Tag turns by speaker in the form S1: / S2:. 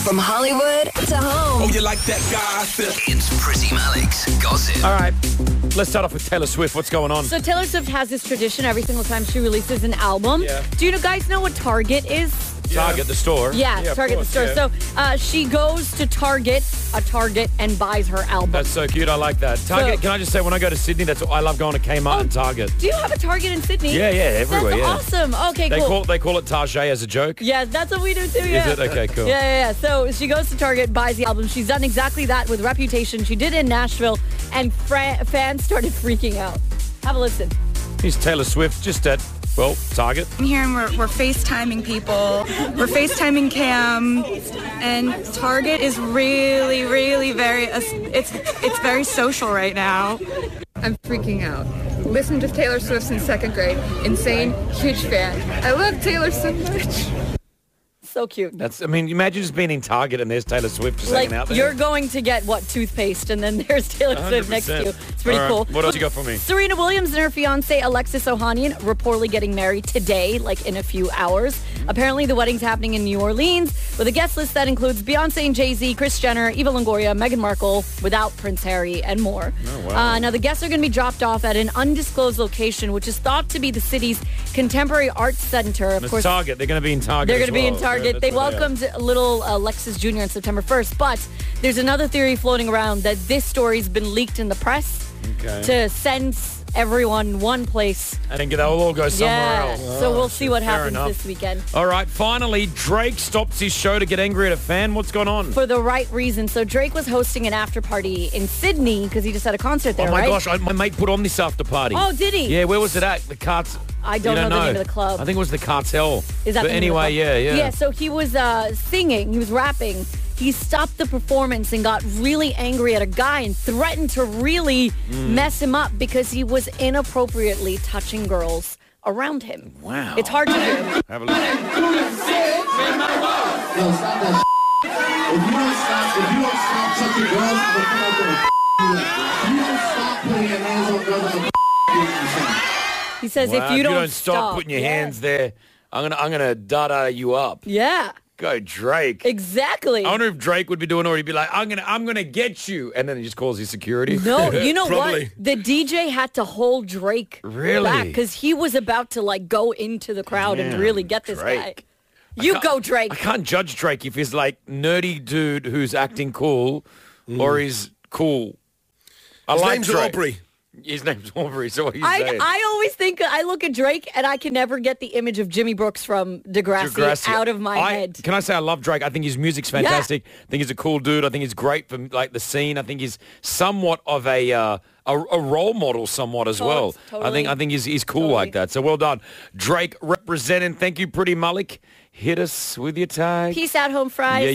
S1: From Hollywood to home.
S2: Oh, you like that gossip?
S3: It's Pretty Malik's Gossip.
S4: All right, let's start off with Taylor Swift. What's going on?
S5: So Taylor Swift has this tradition every single time she releases an album.
S4: Yeah.
S5: Do you guys know what Target is?
S4: Target, the store.
S5: Yeah,
S4: of
S5: Target
S4: course,
S5: the store.
S4: yeah.
S5: So she goes to Target, and buys her album.
S4: That's so cute. I like that. Target, can I just say, when I go to Sydney, I love going to Kmart and Target.
S5: Do you have a Target in Sydney?
S4: Yeah, everywhere,
S5: That's
S4: yeah.
S5: awesome. Okay, cool.
S4: They call it Target as a joke?
S5: Yeah, that's what we do too, yeah.
S4: Is it? Okay, cool.
S5: Yeah. So she goes to Target, buys the album. She's done exactly that with Reputation. She did it in Nashville, and fans started freaking out. Have a listen.
S4: Here's Taylor Swift just at, Target.
S6: I'm here and we're FaceTiming people. We're FaceTiming Cam. And Target is really, really it's very social right now.
S7: I'm freaking out. Listened to Taylor Swift since second grade. Insane, huge fan. I love Taylor so much.
S5: So cute.
S4: Imagine just being in Target and there's Taylor Swift just hanging out there.
S5: You're going to get, toothpaste, and then there's Taylor Swift next to you. It's pretty cool.
S4: What else you got for me?
S5: Serena Williams and her fiancé, Alexis Ohanian, reportedly getting married today, in a few hours. Apparently, the wedding's happening in New Orleans with a guest list that includes Beyonce and Jay-Z, Kris Jenner, Eva Longoria, Meghan Markle, without Prince Harry, and more.
S4: Oh, wow.
S5: Now, the guests are going to be dropped off at an undisclosed location, which is thought to be the city's contemporary arts center. Of course,
S4: Target. They're going to be in Target.
S5: They're going to be in
S4: well.
S5: Target. They welcomed little Alexis Jr. on September 1st, but there's another theory floating around that this story's been leaked in the press to send everyone one place.
S4: And then they'll all go somewhere else.
S5: So we'll see what happens
S4: enough.
S5: this weekend.
S4: All right, finally, Drake stops his show to get angry at a fan. What's going on?
S5: For the right reason. So Drake was hosting an after party in Sydney because he just had a concert there,
S4: Oh my
S5: right?
S4: gosh, my mate put on this after party.
S5: Oh, did he?
S4: Yeah, where was it at? The Carts.
S5: I don't know the name of the club.
S4: I think it was the Cartel.
S5: Is that
S4: but
S5: the name of the
S4: anyway,
S5: club?
S4: yeah.
S5: Yeah, so he was singing, he was rapping. He stopped the performance and got really angry at a guy and threatened to really mess him up because he was inappropriately touching girls around him.
S4: Wow.
S5: It's hard to hear.
S4: Have a look.
S8: Yo, stop that If you don't stop touching girls, I'm gonna come out there and you don't stop putting your hands on girls, I'm gonna
S5: He says
S4: Wow,
S5: if you don't
S4: stop putting your hands there, I'm gonna dada you up.
S5: Yeah.
S4: Go Drake.
S5: Exactly.
S4: I wonder if Drake would be doing it, or he'd be like, I'm gonna get you, and then he just calls his security.
S5: No, you know
S4: Probably.
S5: what? The DJ had to hold Drake
S4: Really?
S5: back because he was about to go into the crowd and
S4: Damn,
S5: really get this
S4: Drake.
S5: guy. You go, Drake.
S4: I can't judge Drake if he's nerdy dude who's acting cool, or he's cool.
S2: His
S4: like
S2: name's
S4: Drake.
S2: Aubrey.
S4: His name's Aubrey, so what are you saying?
S5: I always think, I look at Drake and I can never get the image of Jimmy Brooks from Degrassi out of my head.
S4: Can I say I love Drake? I think his music's fantastic. I think he's a cool dude. I think he's great for the scene. I think he's somewhat of a role model somewhat as well.
S5: Totally.
S4: I think he's cool like that. So well done. Drake representing. Thank you, Pretty Malik. Hit us with your tag.
S5: Peace out, home fries.
S4: Yeah,